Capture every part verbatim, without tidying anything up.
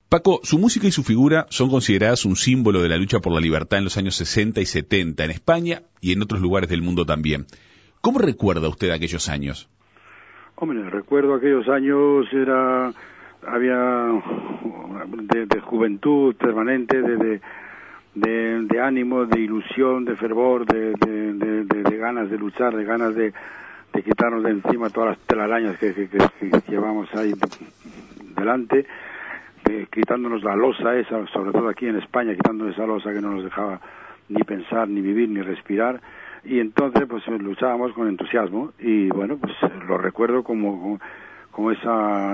Paco, su música y su figura son consideradas un símbolo de la lucha por la libertad en los años sesenta y setenta en España y en otros lugares del mundo también. ¿Cómo recuerda usted aquellos años? Hombre, recuerdo aquellos años, era había de, de juventud permanente, de, de, de, de ánimo, de ilusión, de fervor, de, de, de, de, de ganas de luchar, de ganas de, de quitarnos de encima todas las telarañas que, que, que, que llevamos ahí delante, de, quitándonos la losa esa, sobre todo aquí en España, quitándonos esa losa que no nos dejaba ni pensar, ni vivir, ni respirar. Y entonces pues luchábamos con entusiasmo y bueno, pues lo recuerdo como como, como esa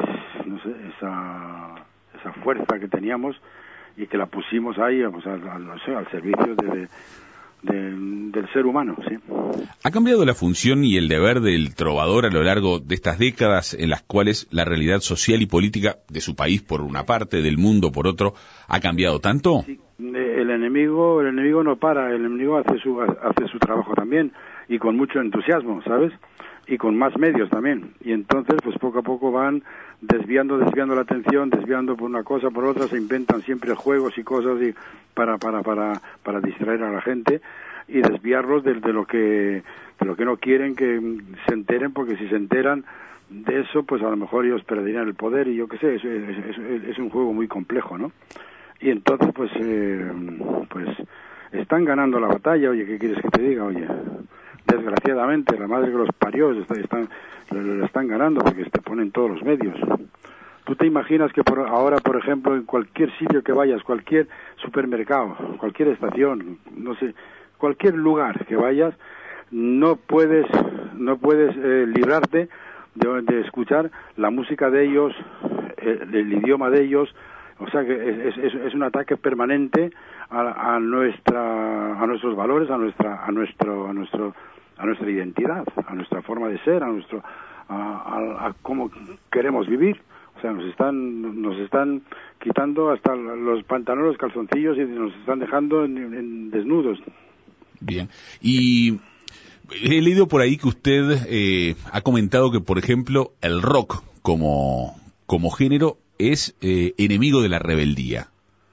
no sé, esa esa fuerza que teníamos y que la pusimos ahí pues, al, al, no sé, al servicio de, de, de, del ser humano, sí. ¿Ha cambiado la función y el deber del trovador a lo largo de estas décadas en las cuales la realidad social y política de su país por una parte, del mundo por otro, ha cambiado tanto? Sí. El enemigo, el enemigo no para, el enemigo hace su hace su trabajo también y con mucho entusiasmo, ¿sabes? Y con más medios también. Y entonces, pues poco a poco van desviando, desviando la atención, desviando por una cosa, por otra, se inventan siempre juegos y cosas y para para para para distraer a la gente y desviarlos de, de lo que de lo que no quieren que se enteren, porque si se enteran de eso, pues a lo mejor ellos perderían el poder y yo qué sé, es, es, es, es un juego muy complejo, ¿no? Y entonces, pues, eh, pues, están ganando la batalla. Oye, ¿qué quieres que te diga? Oye, desgraciadamente, la madre que los parió, están, lo están ganando porque te ponen todos los medios. Tú te imaginas que por ahora, por ejemplo, en cualquier sitio que vayas, cualquier supermercado, cualquier estación, no sé, cualquier lugar que vayas, no puedes, no puedes eh, librarte de, de escuchar la música de ellos, el, el idioma de ellos. O sea que es, es, es un ataque permanente a, a nuestra, a nuestros valores, a nuestra, a nuestro, a nuestro, a nuestra identidad, a nuestra forma de ser, a nuestro, a, a, a cómo queremos vivir. O sea, nos están, nos están quitando hasta los pantalones, los calzoncillos y nos están dejando en, en desnudos. Bien. Y he leído por ahí que usted eh, ha comentado que, por ejemplo, el rock como como género es eh, enemigo de la rebeldía.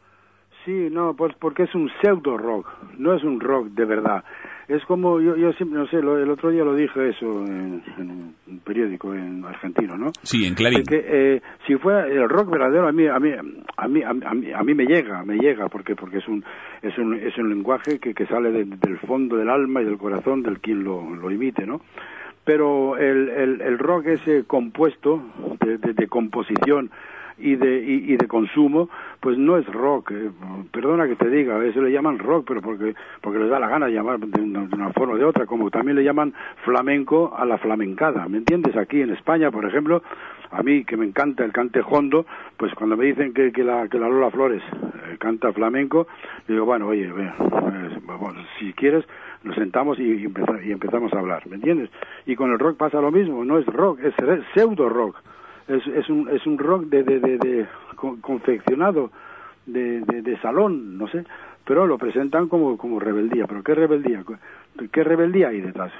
Sí, no, pues porque es un pseudo rock, no es un rock de verdad. Es como, yo, yo siempre, no sé, lo, el otro día lo dije eso en, en un periódico en argentino, ¿no? Sí, en Clarín. Que eh, si fuera el rock verdadero, a mí, a mí, a mí, a mí, a mí me llega, me llega, porque porque es un, es un, es un lenguaje que, que sale de, del fondo del alma y del corazón del quien lo, lo imite, ¿no? Pero el, el, el rock ese compuesto de, de, de composición y de y, y de consumo, pues no es rock. Eh, perdona que te diga, a veces le llaman rock, pero porque porque les da la gana de llamar de una, de una forma o de otra, como también le llaman flamenco a la flamencada, ¿me entiendes? Aquí en España, por ejemplo, a mí que me encanta el cante jondo, pues cuando me dicen que, que la que la Lola Flores eh, canta flamenco, digo, bueno, oye, eh, bueno, si quieres nos sentamos y, y, empezamos, y empezamos a hablar, ¿me entiendes? Y con el rock pasa lo mismo, no es rock, es pseudo rock. Es, es un es un rock de de, de, de confeccionado de, de de salón, no sé, pero lo presentan como como rebeldía. Pero qué rebeldía, qué rebeldía hay detrás.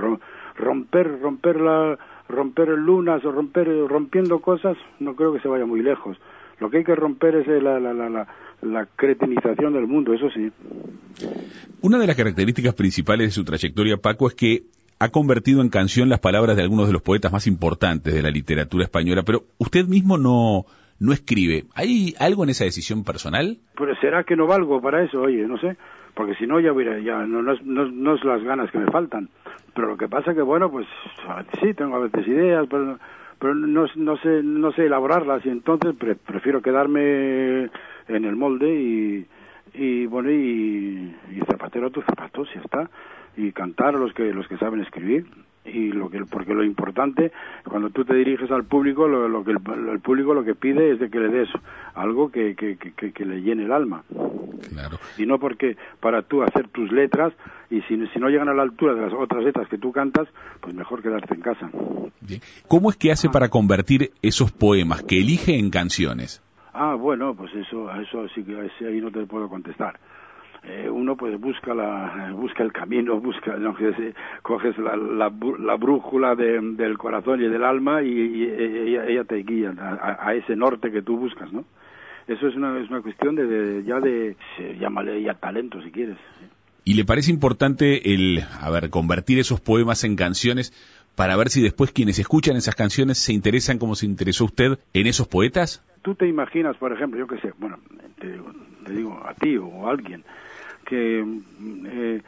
Romper romper la romper lunas o romper rompiendo cosas, no creo que se vaya muy lejos. Lo que hay que romper es la la la la, la cretinización del mundo, eso sí. Una de las características principales de su trayectoria, Paco, es que ha convertido en canción las palabras de algunos de los poetas más importantes de la literatura española, pero usted mismo no no escribe. ¿Hay algo en esa decisión personal? Pero será que no valgo para eso, oye, no sé, porque si no ya hubiera, ya no, no, no, no es las ganas que me faltan, pero lo que pasa que bueno, pues sí, tengo a veces ideas, pero pero no, no sé no sé elaborarlas y entonces pre, prefiero quedarme en el molde y y bueno y, y zapatero a tus zapatos, ya está, y cantar a los que los que saben escribir. Y lo que porque lo importante cuando tú te diriges al público, lo, lo que el, el público lo que pide es de que le des algo que que, que que le llene el alma. Claro. Y no porque para tú hacer tus letras y si, si no llegan a la altura de las otras letras que tú cantas, pues mejor quedarte en casa. Bien. ¿Cómo es que hace para convertir esos poemas que elige en canciones? Ah, bueno, pues eso, a eso sí que ahí no te puedo contestar. Eh, uno pues busca la busca el camino, busca, no, coges la, la, la brújula de, del corazón y del alma y, y ella, ella te guía a, a ese norte que tú buscas, ¿no? eso es una, es una cuestión de, de ya de, se, llámale ya talento si quieres. ¿Y le parece importante el, a ver, convertir esos poemas en canciones para ver si después quienes escuchan esas canciones se interesan como se interesó usted en esos poetas? Tú te imaginas, por ejemplo, yo qué sé, bueno, te digo, te digo a ti o a alguien, que eh,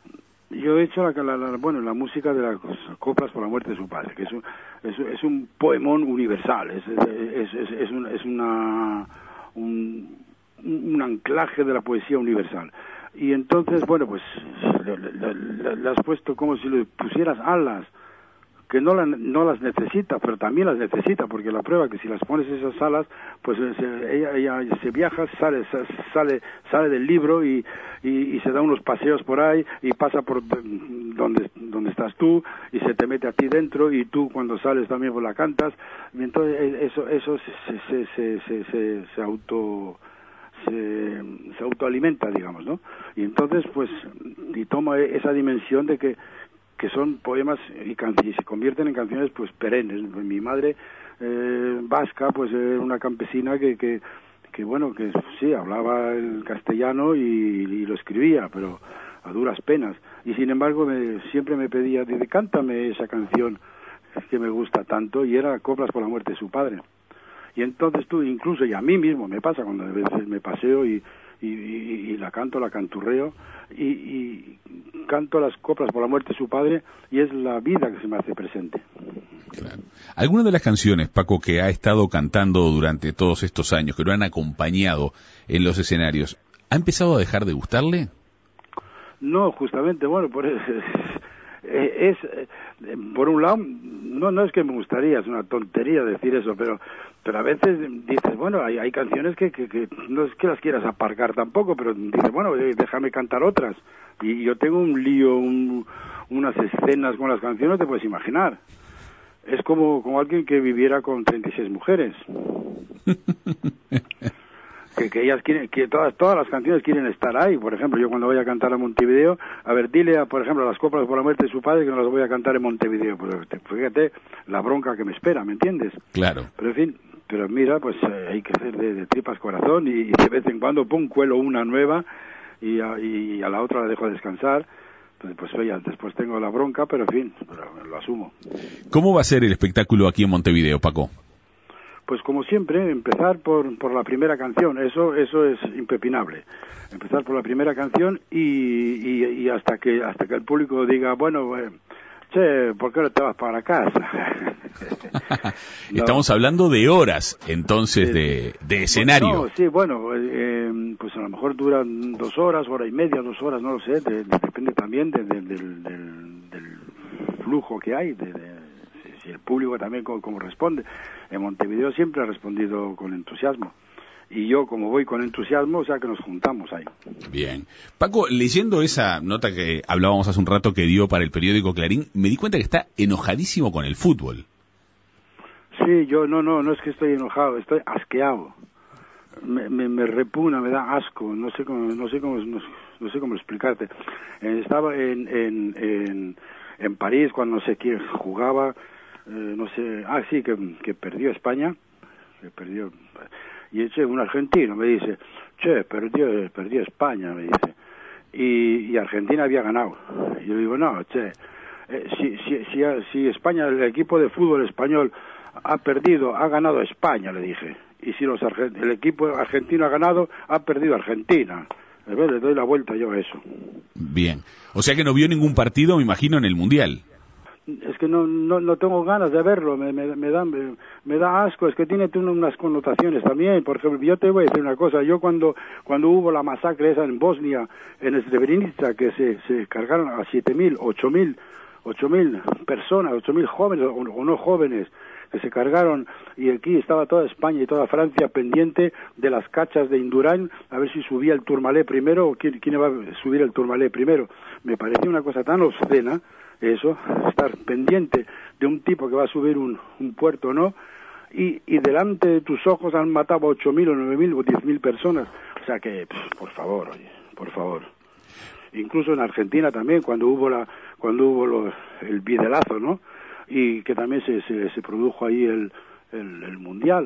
yo he hecho la, la, la, bueno, la música de las coplas por la muerte de su padre, que es un, es, es un poemón universal, es, es, es, es, un, es una, un, un anclaje de la poesía universal. Y entonces, bueno, pues le, le, le, le has puesto como si le pusieras alas, que no, la, no las necesita, pero también las necesita, porque la prueba que si las pones esas alas, pues se, ella, ella se viaja, sale sale sale del libro y, y, y se da unos paseos por ahí y pasa por donde donde estás tú y se te mete a ti dentro y tú cuando sales también pues la cantas y entonces eso eso se se se se, se, se auto se, se autoalimenta, digamos, ¿no? Y entonces pues y toma esa dimensión de que que son poemas y, can y se convierten en canciones pues perennes. Mi madre eh, vasca pues era una campesina que, que que bueno que sí hablaba el castellano y, y lo escribía, pero a duras penas, y sin embargo me, siempre me pedía, dice, cántame esa canción que me gusta tanto, y era Coplas por la muerte de su padre. Y entonces tú, incluso, y a mí mismo me pasa cuando a veces me paseo y Y, y, y la canto, la canturreo y, y canto las coplas por la muerte de su padre y es la vida que se me hace presente. Claro. ¿Alguna de las canciones, Paco, que ha estado cantando durante todos estos años, que lo han acompañado en los escenarios, ha empezado a dejar de gustarle? No, justamente, bueno, por eso es, es por un lado, no no es que me gustaría, es una tontería decir eso, pero pero a veces dices, bueno, hay, hay canciones que, que, que no es que las quieras aparcar tampoco, pero dices, bueno, déjame cantar otras. Y yo tengo un lío, un, unas escenas con las canciones, te puedes imaginar. Es como, como alguien que viviera con treinta y seis mujeres. que, que ellas quieren, que todas todas las canciones quieren estar ahí. Por ejemplo, yo cuando voy a cantar a Montevideo, a ver, dile, a, por ejemplo, a las coplas por la muerte de su padre que no las voy a cantar en Montevideo. Pues fíjate la bronca que me espera, ¿me entiendes? Claro. Pero en fin, pero mira, pues eh, hay que hacer de, de tripas corazón y, y de vez en cuando, pum, cuelo una nueva y a, y a la otra la dejo descansar. Pues, pues oye, después tengo la bronca, pero en fin, pero lo asumo. ¿Cómo va a ser el espectáculo aquí en Montevideo, Paco? Pues como siempre, empezar por, por la primera canción, eso eso es impepinable. Empezar por la primera canción y, y, y hasta que hasta que el público diga, bueno, eh, che, ¿por qué no te vas para casa? No. Estamos hablando de horas, entonces, de, de escenario. No, sí, bueno, eh, pues a lo mejor duran dos horas, hora y media, dos horas, no lo sé, de, de, depende también de, de, de, del, del, del flujo que hay, de, de, si el público también como, como responde. En Montevideo siempre ha respondido con entusiasmo. Y yo, como voy con entusiasmo, o sea que nos juntamos ahí. Bien. Paco, leyendo esa nota que hablábamos hace un rato que dio para el periódico Clarín, me di cuenta que está enojadísimo con el fútbol. Sí, yo no, no, no es que estoy enojado, estoy asqueado. Me, me, me repugna, me da asco, no sé cómo, no sé cómo, no, no sé cómo explicarte. Eh, estaba en, en, en, en París cuando no sé quién jugaba, eh, no sé, ah sí, que, que perdió España, que perdió, y ese un argentino me dice, che, perdió, perdió España, me dice, y, y Argentina había ganado. Y yo digo, no, che, eh, si, si, si, si España, el equipo de fútbol español ha perdido, ha ganado España, le dije. Y si los el equipo argentino ha ganado, ha perdido Argentina. A ver, le doy la vuelta yo a eso. Bien. O sea que no vio ningún partido, me imagino, en el Mundial. Es que no no, no tengo ganas de verlo, me, me, me, da, me, me da asco, es que tiene unas connotaciones también. Por ejemplo, yo te voy a decir una cosa, yo cuando cuando hubo la masacre esa en Bosnia, en Srebrenica, que se, se cargaron a siete mil, ocho mil, ocho mil personas, ocho mil jóvenes o, o no jóvenes, que se cargaron, y aquí estaba toda España y toda Francia pendiente de las cachas de Indurain, a ver si subía el Tourmalet primero o quién, quién iba a subir el Tourmalet primero. Me parecía una cosa tan obscena, eso, estar pendiente de un tipo que va a subir un, un puerto, ¿no? Y, y delante de tus ojos han matado a ocho mil o nueve mil o diez mil personas. O sea que, pff, por favor, oye, por favor. Incluso en Argentina también, cuando hubo la cuando hubo lo, el bidelazo, ¿no? Y que también se, se, se produjo ahí el, el, el Mundial,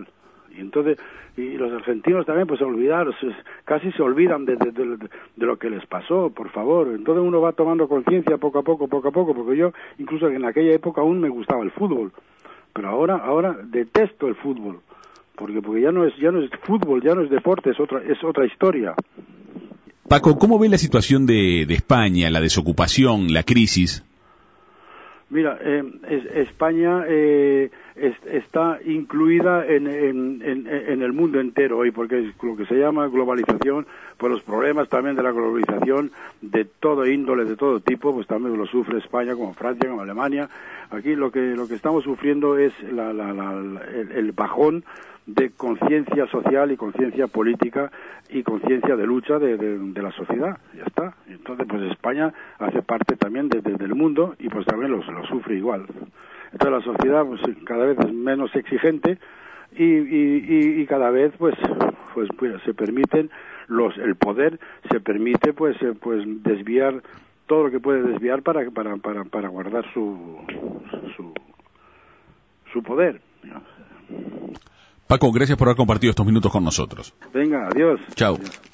Y entonces, y los argentinos también, pues olvidaros, casi se olvidan de, de, de, de lo que les pasó, por favor. Entonces uno va tomando conciencia poco a poco, poco a poco, porque yo, incluso en aquella época aún me gustaba el fútbol, pero ahora, ahora detesto el fútbol, porque, porque ya no es, ya no es fútbol, ya no es deporte, es otra, es otra historia. Paco, ¿cómo ve la situación de, de España, la desocupación, la crisis? Mira, eh, es, España eh, es, está incluida en, en, en, en el mundo entero hoy, porque es lo que se llama globalización, pues los problemas también de la globalización de todo índole, de todo tipo, pues también lo sufre España, como Francia, como Alemania. Aquí lo que lo que estamos sufriendo es la, la, la, el, el bajón de conciencia social y conciencia política y conciencia de lucha de, de, de la sociedad, ya está. Entonces, pues España hace parte también de, de, del mundo y pues también lo, lo sufre igual. Entonces la sociedad pues cada vez es menos exigente y, y, y, y cada vez pues, pues pues se permiten los el poder se permite pues pues desviar todo lo que puede desviar para para para, para guardar su su su poder, digamos. Paco, gracias por haber compartido estos minutos con nosotros. Venga, adiós. Chao. Adiós.